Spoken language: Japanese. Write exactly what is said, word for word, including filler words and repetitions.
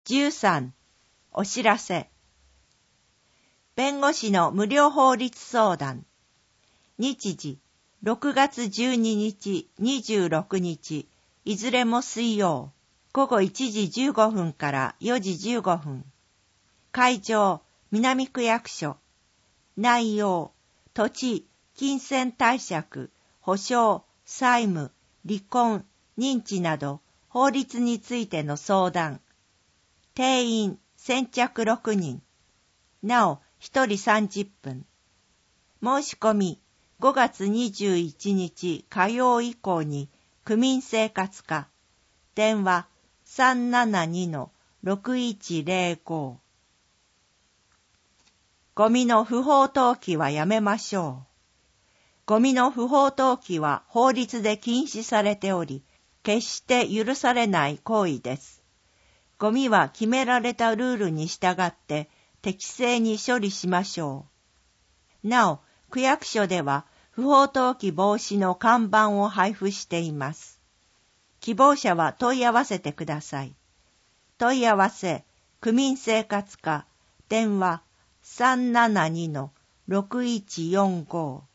じゅうさん. お知らせ。弁護士の無料法律相談。日時、ろくがつじゅうににち、にじゅうろくにち、いずれも水曜、ごごいちじじゅうごふんからよじじゅうごふん。会場、南区役所。内容、土地、金銭貸借、保証、債務、離婚、認知など、法律についての相談。定員、先着ろくにん。なお、ひとりさんじゅっぷん。申し込み、ごがつにじゅういちにち火曜以降に、区民生活課。電話、さんななにのろくいちぜろご。ゴミの不法投棄はやめましょう。ゴミの不法投棄は法律で禁止されており、決して許されない行為です。ゴミは決められたルールに従って適正に処理しましょう。なお、区役所では不法投棄防止の看板を配布しています。希望者は問い合わせてください。問い合わせ、区民生活課、電話さんななにのろくいちよんご。